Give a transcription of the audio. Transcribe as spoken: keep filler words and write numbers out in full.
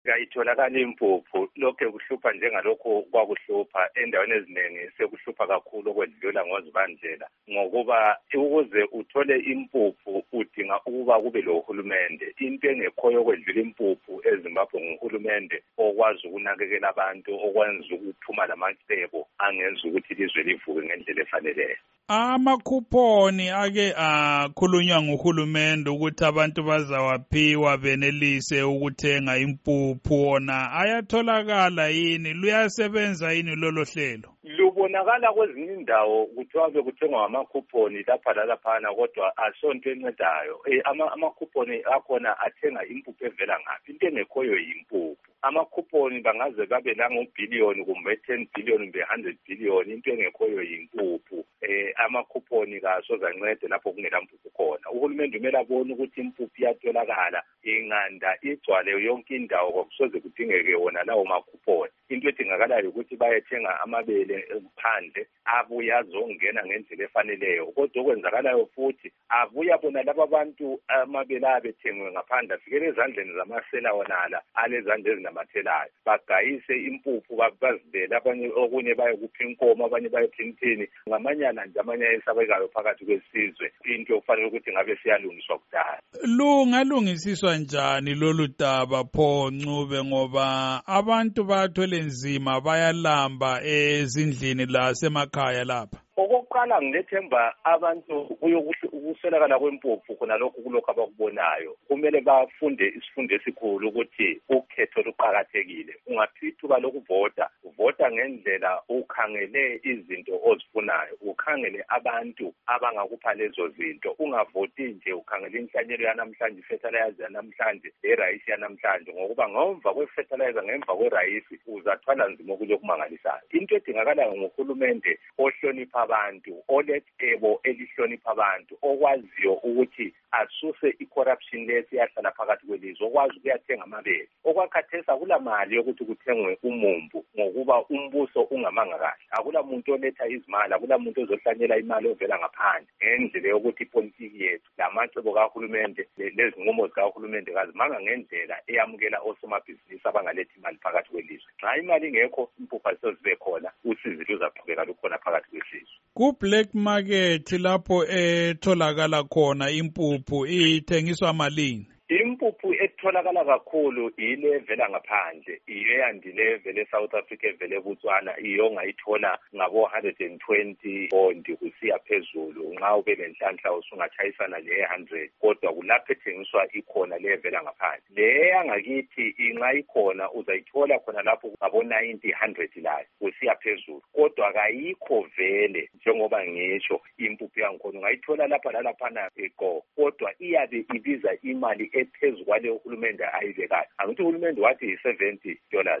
Kayitholakala impuphu lokho kuhlupha njengalokho kwakuhlupha endaweni eziningi sekuhlupha kakhulu okwedlula ngozibandlela ngokuba ukuze uthole impuphu udinga ukuba kube lohulumende into engekhoyo okwedlula impuphu eZimbabwe nguhulumende okwazi ukunakekela abantu okwenza ukuphuma lamacebo angenza ukuthi ilizwe livuke ngendlela efaneleyo. Amakhuphoni ake akhulunywa nguhulumende ukuthi abantu bazawaphiwa benelise ukuthenga impuphu ona ayatholakala yini luyasebenza yini lolo hlelo? Lubonakala kwezinye indawo kuthiwa bekuthengwa amakhuphoni lapha lalaphana kodwa asonto encedayo. Eh, ama amakhuphoni akhona athenga impuphu evela ngaphi? Into engekhoyo yimpuphu. Amakhuphoni bangaze babe la ngobhiliyoni kumbe ten billion kumbe one hundred billion into engekhoyo yimpuphu. Eh, amakhuphoni kaso zancede lapho kungela mpuphu khona. Uhulumende kumele abone ukuthi impuphu iyatholakala inganda igcwale yonke indawo kwakusoze kudingeke wona lawo makhuphoni. Into edingakalayo ukuthi bayethenga amabele phandle abuya azongena ngendlela efaneleyo kodwa okwenzakalayo futhi abuya bona laba bantu amabele abethengwe ngaphandle afikele ezandleni zamasela wonala alezandla ezinamathelayo bagayise impuphu bazibele abanye okunye bayekupha inkomo abanye bayephinthini ngamanyana nje amanye ayesabekayo phakathi kwesizwe into ofanele ukuthi ngabe siyalungiswa kudala. Lungalungisiswa njani lolu daba pho Ncube ngoba abantu bathwele nzima bayalamba ezindlini lasemakhaya lapha? Okokuqala ngilethemba abantu ukuswelakala kwempuphu khona lokhu kulokho abakubonayo kumele bafunde isifundo esikhulu ukuthi ukhetho luqakathekile. Ungaphi ithuba lokuvota vota ngendlela ukhangele izinto ozifunayo ukhangele abantu abangakupha lezo zinto ungavoti nje ukhangele inhlanyelo yanamhlanje ifertilizer yanamhlanje erayisi yanamhlanje ngokuba ngemva kwefertilizer ngemva kwerayisi uzathwala nzima okulokumangalisayo. Into edingakalayo nguhulumende ohlonipha abantu olecebo elihlonipha abantu okwaziyo ukuthi asuse i-corruption lesi yahlala phakathi kwelizwe okwazi ukuyathenga amabele okwakhathesa akula mali yokuthi kuthengwe umumbu ngokuba umbuso ungamanga kahle akula muntu oletha izimali akula muntu ozohlanyela imali ovela ngaphandle ngendlela yokuthi ipolitiki yethu lamacebo kahulumende lezinqumo zikahulumende kazimanga ngendlela eyamukela osomabhizinisi abangalethi imali phakathi kwelizwe. Nxa imali ingekho impuphu azisozibe khona usizi luzaqhubeka lukhona phakathi kwesizwe. Ku-black market lapho etholakala khona impuphu ithengiswa malini? Impuphu etholakala kakhulu ile evela ngaphandle iyo eyandile evele eSouth Africa evele eBotswana iyo ongayithola ngabo one hundred twenty pondi kusiya phezulu nxa ube lenhlanhla usungatshayisana le one hundred kodwa kulapho ethengiswa ikhona le evela ngaphandle. Le yangakithi inxa ikhona uzayithola khona lapho ngabo ninety one hundred layo kusiya phezulu kodwa kayikho vele njengoba ngisho impuphu yangikhona ungayithola lapha lalaphana eqo kodwa iyabe ibiza imali ephezu kwale uhulumende ayibekayo. Angithi uhulumende wathi seventy dollars